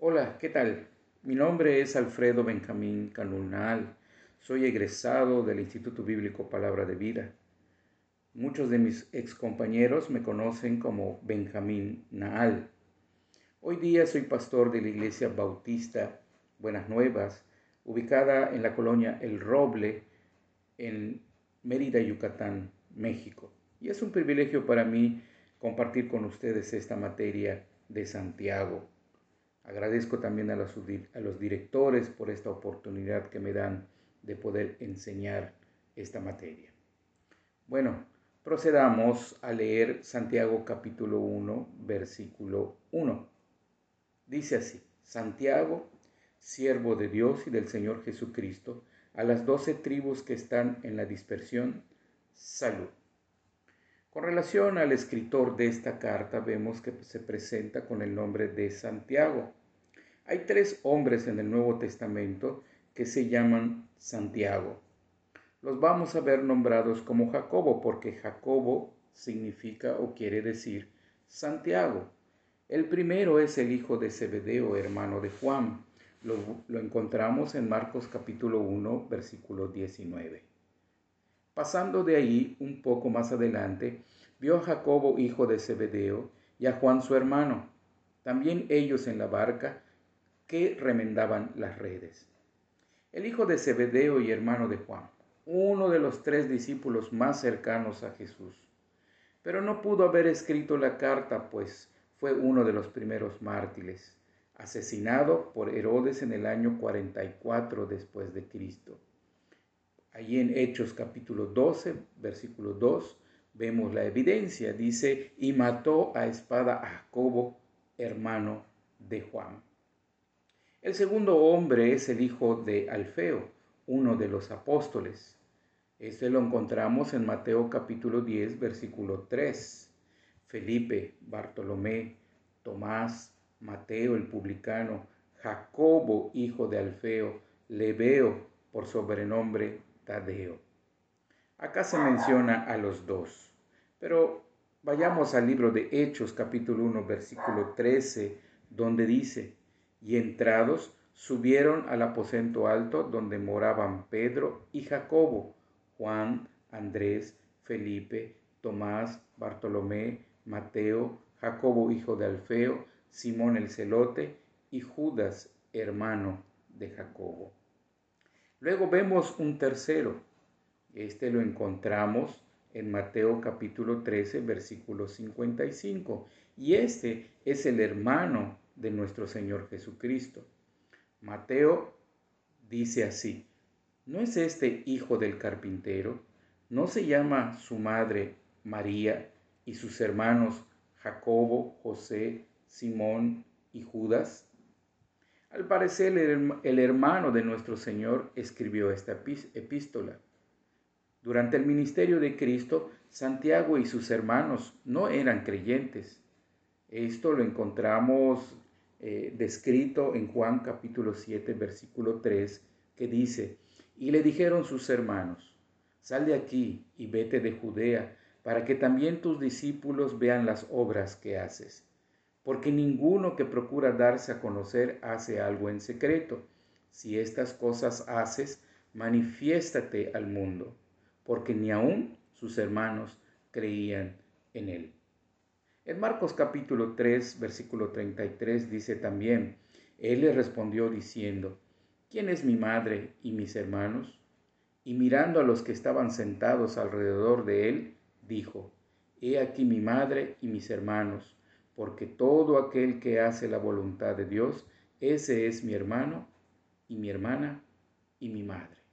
Hola, ¿qué tal? Mi nombre es Alfredo Benjamín Canunal. Soy egresado del Instituto Bíblico Palabra de Vida. Muchos de mis excompañeros me conocen como Benjamín Naal. Hoy día soy pastor de la Iglesia Bautista Buenas Nuevas, ubicada en la colonia El Roble, en Mérida, Yucatán, México. Y es un privilegio para mí compartir con ustedes esta materia de Santiago. Agradezco también a los directores por esta oportunidad que me dan de poder enseñar esta materia. Bueno, procedamos a leer Santiago capítulo 1, versículo 1. Dice así: Santiago, siervo de Dios y del Señor Jesucristo, a las 12 tribus que están en la dispersión, salud. Con relación al escritor de esta carta, vemos que se presenta con el nombre de Santiago. Hay 3 hombres en el Nuevo Testamento que se llaman Santiago. Los vamos a ver nombrados como Jacobo, porque Jacobo significa o quiere decir Santiago. El primero es el hijo de Zebedeo, hermano de Juan. Lo encontramos en Marcos capítulo 1, versículo 19. Pasando de ahí un poco más adelante, vio a Jacobo, hijo de Zebedeo, y a Juan su hermano, también ellos en la barca, que remendaban las redes. El hijo de Zebedeo y hermano de Juan, uno de los 3 discípulos más cercanos a Jesús. Pero no pudo haber escrito la carta, pues fue uno de los primeros mártires, asesinado por Herodes en el año 44 después de Cristo. Allí en Hechos capítulo 12, versículo 2, vemos la evidencia. Dice, y mató a espada a Jacobo, hermano de Juan. El segundo hombre es el hijo de Alfeo, uno de los apóstoles. Este lo encontramos en Mateo capítulo 10, versículo 3. Felipe, Bartolomé, Tomás, Mateo el publicano, Jacobo, hijo de Alfeo, Lebeo, por sobrenombre Tadeo. Acá se menciona a los 2, pero vayamos al libro de Hechos capítulo 1, versículo 13, donde dice, y entrados subieron al aposento alto donde moraban Pedro y Jacobo, Juan, Andrés, Felipe, Tomás, Bartolomé, Mateo, Jacobo hijo de Alfeo, Simón el celote y Judas, hermano de Jacobo. Luego vemos un tercero. Este lo encontramos en Mateo capítulo 13, versículo 55. Y este es el hermano de nuestro Señor Jesucristo. Mateo dice así: ¿no es este hijo del carpintero? ¿No se llama su madre María y sus hermanos Jacobo, José, Simón y Judas? Al parecer el hermano de nuestro Señor escribió esta epístola. Durante el ministerio de Cristo, Santiago y sus hermanos no eran creyentes. Esto lo encontramos descrito en Juan capítulo 7, versículo 3, que dice, y le dijeron sus hermanos, sal de aquí y vete de Judea, para que también tus discípulos vean las obras que haces. Porque ninguno que procura darse a conocer hace algo en secreto. Si estas cosas haces, manifiéstate al mundo, porque ni aun sus hermanos creían en él. En Marcos capítulo 3, versículo 33 dice también, él le respondió diciendo, ¿quién es mi madre y mis hermanos? Y mirando a los que estaban sentados alrededor de él, dijo, he aquí mi madre y mis hermanos, porque todo aquel que hace la voluntad de Dios, ese es mi hermano y mi hermana y mi madre.